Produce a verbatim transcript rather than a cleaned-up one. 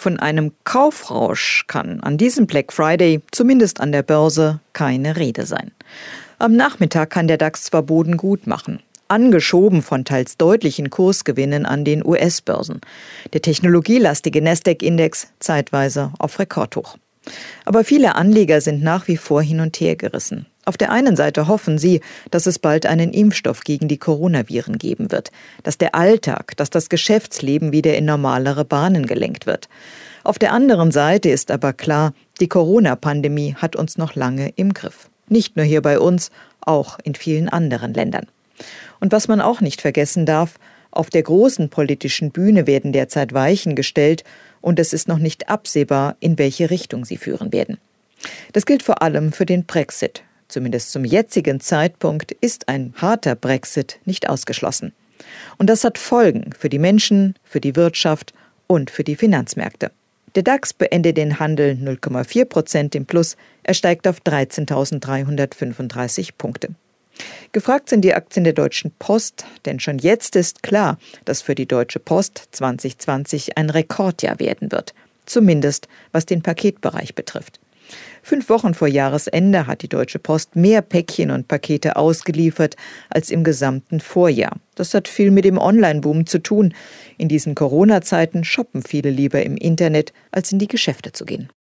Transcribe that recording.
Von einem Kaufrausch kann an diesem Black Friday, zumindest an der Börse, keine Rede sein. Am Nachmittag kann der DAX zwar Boden gut machen, angeschoben von teils deutlichen Kursgewinnen an den U S-Börsen. Der technologielastige Nasdaq-Index zeitweise auf Rekordhoch. Aber viele Anleger sind nach wie vor hin und her gerissen. Auf der einen Seite hoffen sie, dass es bald einen Impfstoff gegen die Coronaviren geben wird, dass der Alltag, dass das Geschäftsleben wieder in normalere Bahnen gelenkt wird. Auf der anderen Seite ist aber klar, die Corona-Pandemie hat uns noch lange im Griff. Nicht nur hier bei uns, auch in vielen anderen Ländern. Und was man auch nicht vergessen darf, auf der großen politischen Bühne werden derzeit Weichen gestellt und es ist noch nicht absehbar, in welche Richtung sie führen werden. Das gilt vor allem für den Brexit. Zumindest zum jetzigen Zeitpunkt ist ein harter Brexit nicht ausgeschlossen. Und das hat Folgen für die Menschen, für die Wirtschaft und für die Finanzmärkte. Der DAX beendet den Handel null Komma vier Prozent im Plus, er steigt auf dreizehntausenddreihundertfünfunddreißig Punkte. Gefragt sind die Aktien der Deutschen Post, denn schon jetzt ist klar, dass für die Deutsche Post zwanzig zwanzig ein Rekordjahr werden wird, zumindest was den Paketbereich betrifft. Fünf Wochen vor Jahresende hat die Deutsche Post mehr Päckchen und Pakete ausgeliefert als im gesamten Vorjahr. Das hat viel mit dem Online-Boom zu tun. In diesen Corona-Zeiten shoppen viele lieber im Internet, als in die Geschäfte zu gehen.